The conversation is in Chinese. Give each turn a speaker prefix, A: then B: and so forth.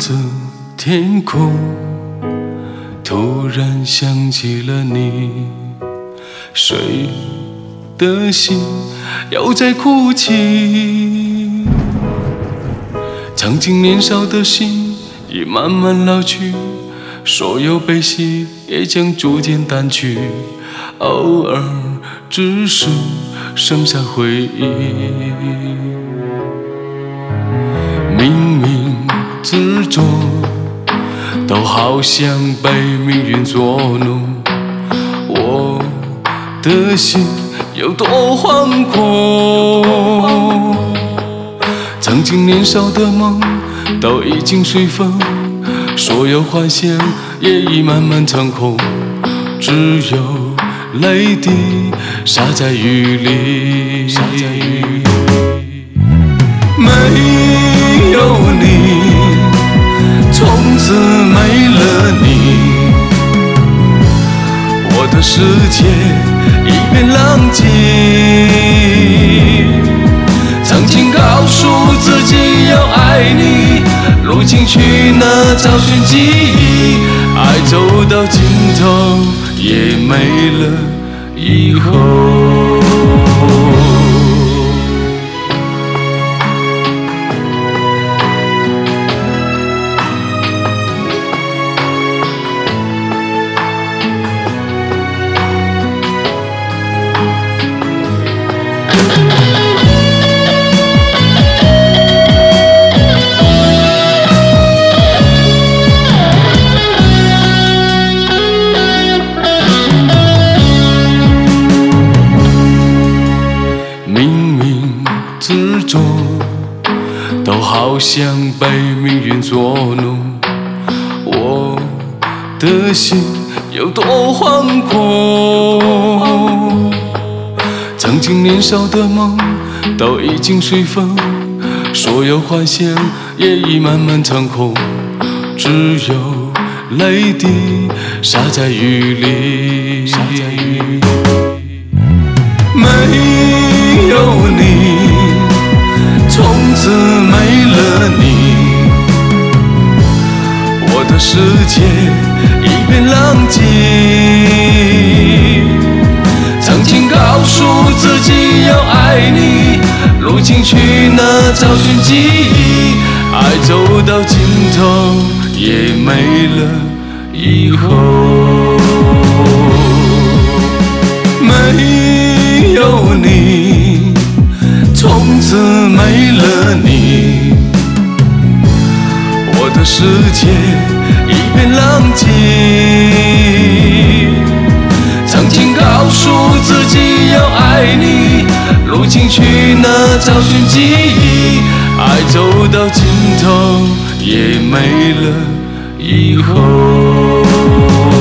A: 着天空，突然想起了你，谁的心又在哭泣？曾经年少的心已慢慢老去，所有悲喜也将逐渐淡去，偶尔只是剩下回忆。冥冥之中都好像被命运捉弄，我的心有多惶恐。曾经年少的梦都已经随风，所有幻想也已慢慢成空，只有泪滴洒在雨里。没有你，从此没了你，我的世界一片狼藉。曾经告诉自己要爱你，如今去哪找寻记忆？爱走到尽头也没了以后。之中都好像被命运捉弄，我的心有多惶恐。曾经年少的梦都已经随风，所有幻想也已慢慢成空，只有泪滴洒在雨里。没有你，从此没了你，我的世界一片狼藉。曾经告诉自己要爱你，如今去哪找寻记忆？爱走到尽头也没了以后。没有你，从此没了你，我的世界一片狼藉。曾经告诉自己要爱你，如今去哪找寻记忆？爱走到尽头也没了以后。